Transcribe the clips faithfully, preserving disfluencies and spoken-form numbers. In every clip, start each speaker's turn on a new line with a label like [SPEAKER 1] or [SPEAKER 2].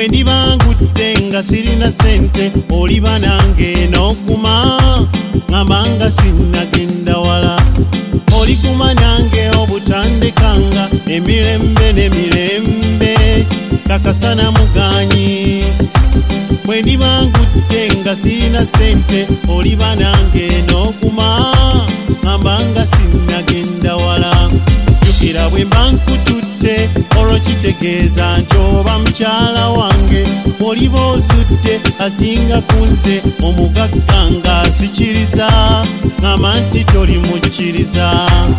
[SPEAKER 1] bwe ndibangutte nga sirina sente oliba nange n'okuma ngamba nga sinnagenda wala olikuma nange obutandikanga emirembe n'emirembe kakasana muganyi bwe ndibangutte nga sirina sente oliba nange n'okuma ngamba nga sinnagenda wala jukira bwe mba nkututte olwo kitegeeza nti oba mukyala wange oliba ozudde asinga kunze omugagga nga asikiriza ngamba nti toli mukkiriza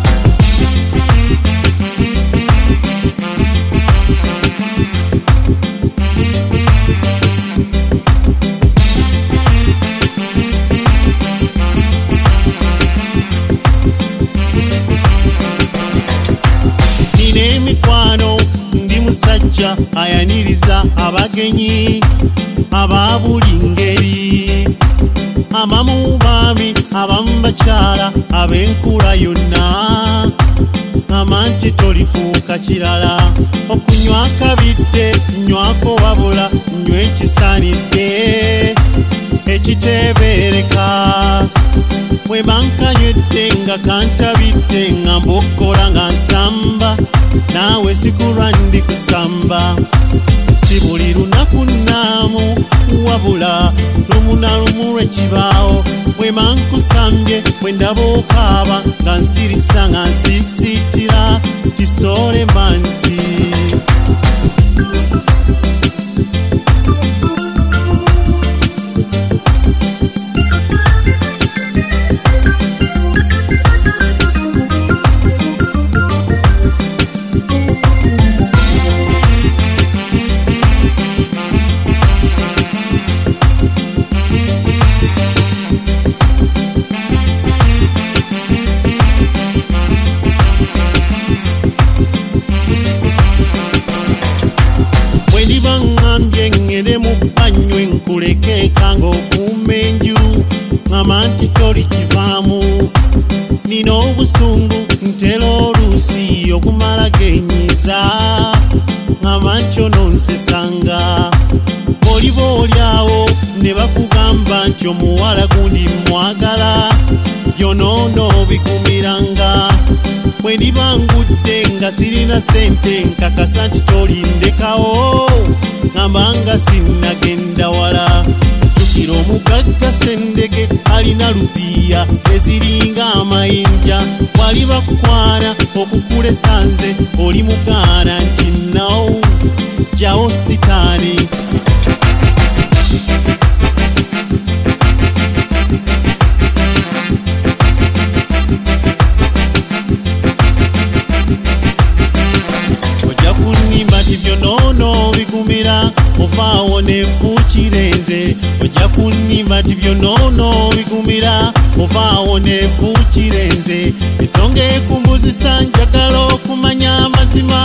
[SPEAKER 1] emikwano ndi musajja ayaniriza abagenyi aba buli ngeri amamu baami abamu bakyala ab'enkula yonna ngamba nti tolifuuka kirala okunywa akabidde nywako wabula nywa ekisaanidde ekiteebereka bwe bankanywedde nga kantabidde nga mbokkola nga nsamba naawe sikulwa ndi kusamba si buli lunaku nnaamu wabula lumu na lumu lwekibaawo bwe bankusambye bwe ndaba okaaba nga nsirisa nga nsisiitira kisoole mba nti ngende mu banywe nkulekeka ng'okuuma enju ngamba nti toli kivaamu nina obusungu ntera oluusi okumala genyiza ngamba nti ononsesanga oliba olyawo ne bakugamba nti omuwala gundi mwagala byonoono bigumiranga bwe ndiba ngudde nga sirina sente nkakasa nti tolindekawo ngamba nga sinnagenda wala jukira omugagga Sendege alina lupiya eziringa amayinja wali bakukwana okukula esanze oli mugaana nti no jawo sitaani byonono bigumira ovaawo nefuukirenze ojja kunnimba ti byonono bigumira ovaawo nefuukirenze ensonga ekumbuzisa njagala okumanya amazima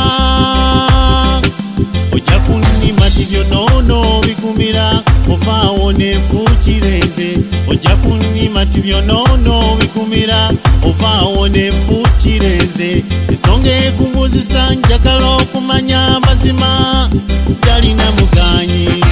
[SPEAKER 1] ojja kunnimba ti byonono bigumira ovaawo nefuukirenze ojja kunnimba ti byonono bigumira ovaawo nefuukirenze ensonga ekumbuzisa njagala okumanya amazima galina muganyi